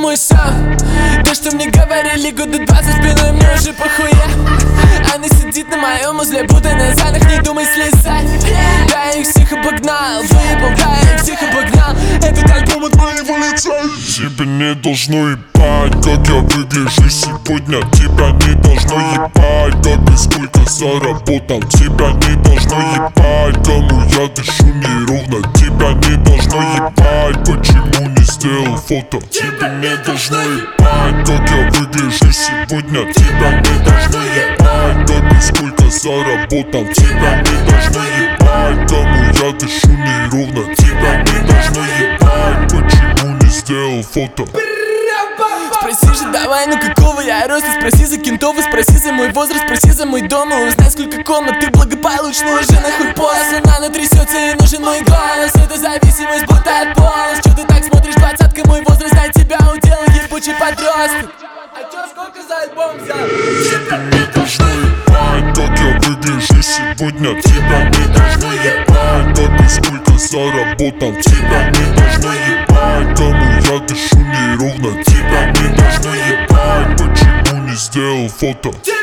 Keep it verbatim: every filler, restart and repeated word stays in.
думаю сам. То, что мне говорили года двадцать спиной, мне уже похуя. Она сидит на моем узле, будто на занах, не думай слезать. Да, я их всех обогнал, выебал, да, я их всех обогнал. Этот альбом от моего лица. Тебе не должно ебать, как я выгляжу сегодня. Тебя не должно ебать, как и сколько заработал. Тебя не должно ебать, кому я дышу неровно. Тебя не должно ебать, почему не сделал фото. Тебе не должно ебать, как я выгляжу сегодня. Тебя не должно ебать, как и сколько заработал. Тебя не должно ебать, кому я дышу неровно. Тебя не должно ебать, почему не сделал фото. Спроси же давай, ну какого я роста. Спроси за кентов и спроси за мой возраст. Спроси за мой дом и узнай, сколько комнат. Ты благополучно уже нахуй поздно. Она трясется и нужен мой голос. Это зависимость будто от полос. Чё ты так смотришь, двадцатка, мой возраст, на тебя удел ебучий подросток. А чё, сколько за альбом взял? Тебе не должно ебать, как я выгляжу сегодня. Тебя не должно ебать, как и сколько заработал. Тебя не должно ебать, кому я дышу неровно. Тебя не должно ебать, почему не сделал фото.